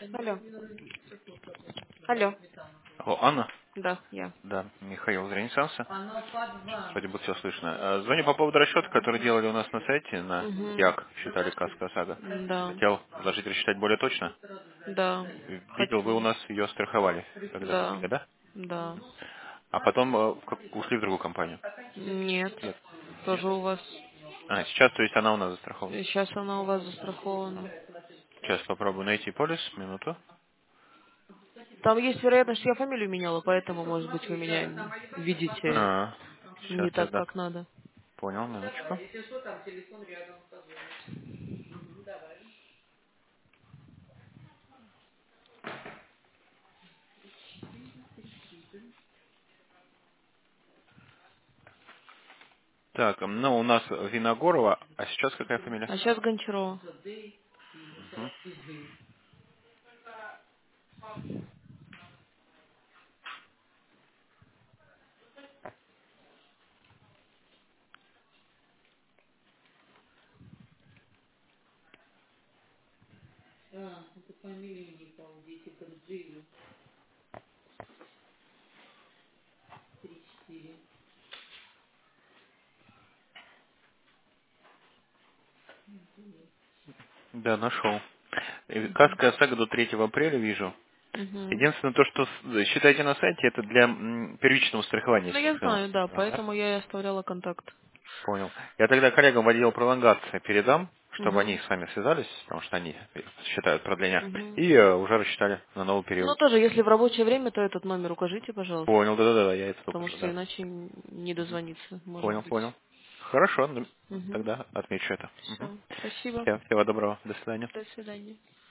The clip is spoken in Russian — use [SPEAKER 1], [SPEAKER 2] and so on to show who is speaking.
[SPEAKER 1] Алло. Алло.
[SPEAKER 2] Алло, Анна?
[SPEAKER 1] Да, я.
[SPEAKER 2] Да, Михаил из Ренессанса. Вроде бы все слышно. Звоню по поводу расчета, который делали у нас на сайте, на
[SPEAKER 1] Угу.
[SPEAKER 2] ЯК, считали Каска ОСАГО.
[SPEAKER 1] Да.
[SPEAKER 2] Хотел предложить рассчитать более точно.
[SPEAKER 1] Да.
[SPEAKER 2] Видел, вы у
[SPEAKER 1] Хочу.
[SPEAKER 2] нас ее страховали когда-то
[SPEAKER 1] Да.
[SPEAKER 2] ранее, да?
[SPEAKER 1] Да.
[SPEAKER 2] А потом ушли в другую компанию.
[SPEAKER 1] Нет.
[SPEAKER 2] Нет. Нет?
[SPEAKER 1] Тоже у вас.
[SPEAKER 2] Сейчас, то есть она у нас застрахована.
[SPEAKER 1] Сейчас она у вас застрахована.
[SPEAKER 2] Сейчас попробую найти полис, минуту.
[SPEAKER 1] Там есть вероятность, что я фамилию меняла, поэтому, может быть, вы меня видите
[SPEAKER 2] Сейчас
[SPEAKER 1] не так,
[SPEAKER 2] тогда.
[SPEAKER 1] как надо.
[SPEAKER 2] Понял, минуточку. Так, ну у нас Виногорова, а сейчас какая фамилия?
[SPEAKER 1] А сейчас Гончарова.
[SPEAKER 2] Мгм. Да, нашел. Каска ОСАГО до 3 апреля вижу.
[SPEAKER 1] Угу.
[SPEAKER 2] Единственное то, что считайте на сайте, это для первичного страхования,
[SPEAKER 1] Ну,
[SPEAKER 2] если
[SPEAKER 1] я знаю, да,
[SPEAKER 2] да?
[SPEAKER 1] поэтому я и оставляла контакт.
[SPEAKER 2] Понял. Я тогда коллегам в отдел пролонгации передам, чтобы они
[SPEAKER 1] Угу.
[SPEAKER 2] с вами связались, потому что они считают продление,
[SPEAKER 1] Угу.
[SPEAKER 2] и уже рассчитали на новый
[SPEAKER 1] Ну,
[SPEAKER 2] период.
[SPEAKER 1] тоже, если в рабочее время, то этот номер укажите, пожалуйста.
[SPEAKER 2] Понял, да-да-да, я это
[SPEAKER 1] Потому
[SPEAKER 2] укажу,
[SPEAKER 1] что
[SPEAKER 2] да.
[SPEAKER 1] иначе не дозвониться, может
[SPEAKER 2] Понял,
[SPEAKER 1] быть.
[SPEAKER 2] понял. Хорошо, ну,
[SPEAKER 1] Угу.
[SPEAKER 2] тогда отмечу это.
[SPEAKER 1] Все. Спасибо.
[SPEAKER 2] Всего доброго, до свидания.
[SPEAKER 1] До свидания.